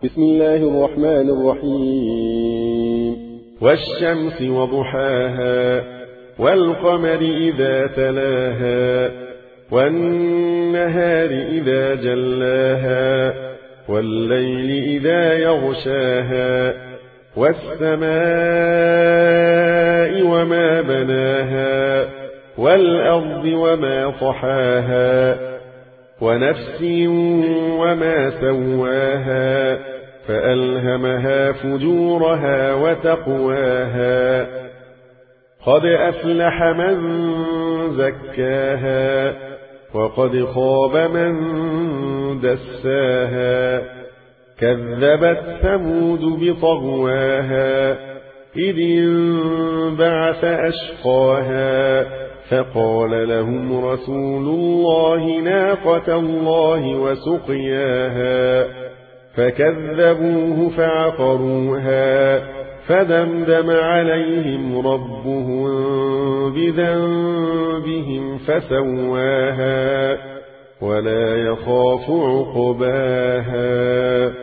بسم الله الرحمن الرحيم والشمس وضحاها والقمر إذا تلاها والنهار إذا جلاها والليل إذا يغشاها والسماء وما بناها والأرض وما طحاها ونفس وما سواها فألهمها فجورها وتقواها قد أفلح من زكاها وقد خاب من دساها كذبت ثمود بطغواها إذ انبعث أشقاها فقال لهم رسول الله ناقة الله وسقياها فكذبوه فعقروها فدمدم عليهم ربهم بذنبهم فسواها ولا يخاف عقباها